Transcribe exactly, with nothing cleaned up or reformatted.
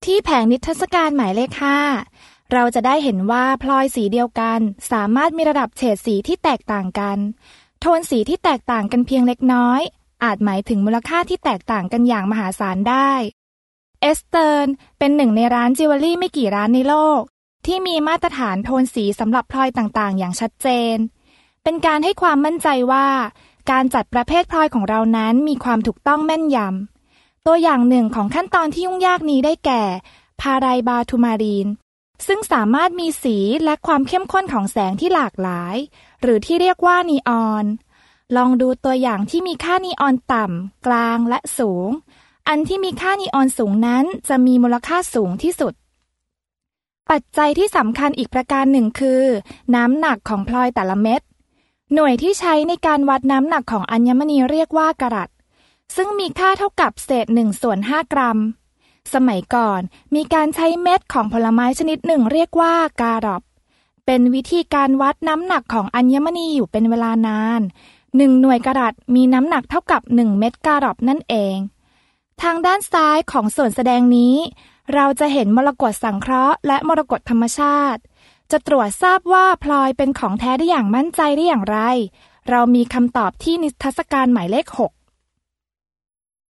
ที่แผงนิทรรศการหมายเลขห้าเราจะได้เห็นว่าพลอยสีเดียวกันสามารถมีระดับเฉดสีที่แตกต่างกันโทนสีที่แตกต่างกันเพียงเล็กน้อยอาจหมายถึงมูลค่าที่แตกต่างกันอย่างมหาศาลได้เอสเติร์นเป็นหนึ่งในร้านจิวเวลรี่ไม่กี่ร้านในโลกที่มีมาตรฐานโทนสีสำหรับพลอยต่างๆอย่างชัดเจนเป็นการให้ความมั่นใจว่าการจัดประเภทพลอยของเรานั้นมีความถูกต้องแม่นยำตัวอย่างหนึ่งของขั้นตอนที่ยุ่งยากนี้ได้แก่พาไรบาทูมารีนซึ่งสามารถมีสีและความเข้มข้นของแสงที่หลากหลายหรือที่เรียกว่านีออนลองดูตัวอย่างที่มีค่านีออนต่ำกลางและสูงอันที่มีค่านีออนสูงนั้นจะมีมูลค่าสูงที่สุดปัจจัยที่สำคัญอีกประการหนึ่งคือน้ำหนักของพลอยแต่ละเม็ดหน่วยที่ใช้ในการวัดน้ำหนักของอัญมณีเรียกว่ากะรัตซึ่งมีค่าเท่ากับเศษหนึ่งส่วนห้ากรัมสมัยก่อนมีการใช้เม็ดของผลไม้ชนิดหนึ่งเรียกว่าการอบเป็นวิธีการวัดน้ำหนักของอัญมณีอยู่เป็นเวลานานหนึ่งหน่วยกะรัตมีน้ำหนักเท่ากับหนึ่งเม็ดการอบนั่นเองทางด้านซ้ายของส่วนแสดงนี้เราจะเห็นมรกตสังเคราะห์และมรกตธรรมชาติจะตรวจทราบว่าพลอยเป็นของแท้ได้อย่างมั่นใจได้อย่างไรเรามีคำตอบที่นิทรรศการหมายเลขหก